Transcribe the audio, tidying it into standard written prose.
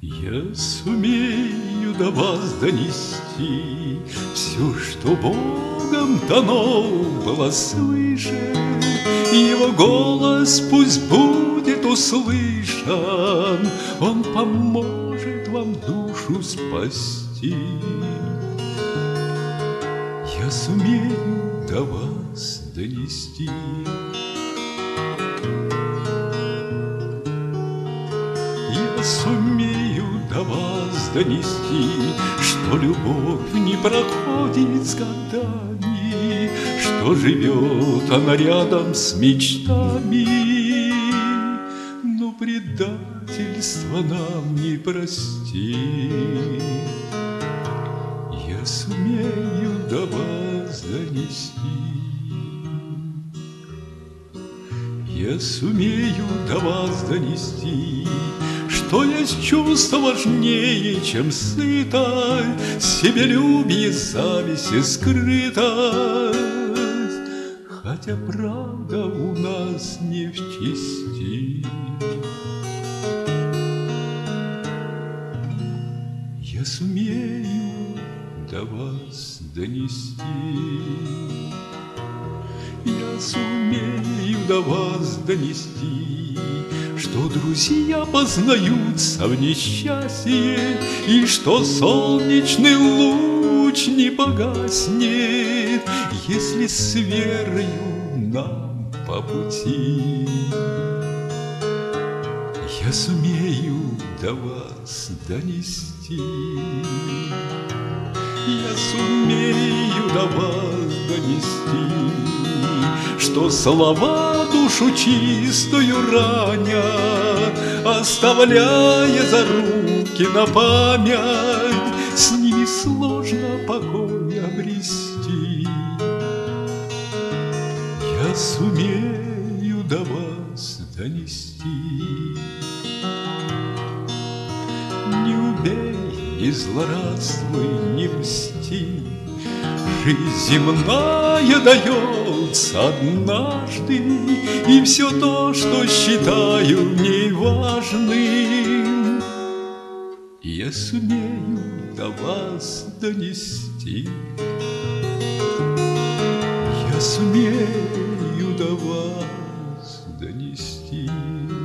Я сумею до вас донести все, что Богом дано было свыше. Его голос пусть будет услышан, Он поможет вам душу спасти. Я сумею до вас донести. Я сумею до вас донести, что любовь не проходит с годами, что живет она рядом с мечтами, но предательство нам не простит. Я сумею до вас донести. Я сумею до вас донести, что есть чувство важнее, чем сытость, себелюбие, зависть и скрытость. Хотя правда у нас не в чести. Я сумею до вас донести. Я сумею до вас донести, что друзья познаются в несчастье, и что солнечный луч не погаснет, если с верою нам по пути. Я сумею до вас донести. Я сумею до вас донести, что слова душу чистую ранят, оставляя заруки на память. С ними сложно покой обрести. Я сумею до вас донести. Не убей, не злорадствуй, не мсти. Жизнь земная дается однажды, и все то, что считаю в ней важным, я сумею до вас донести. Я сумею до вас донести.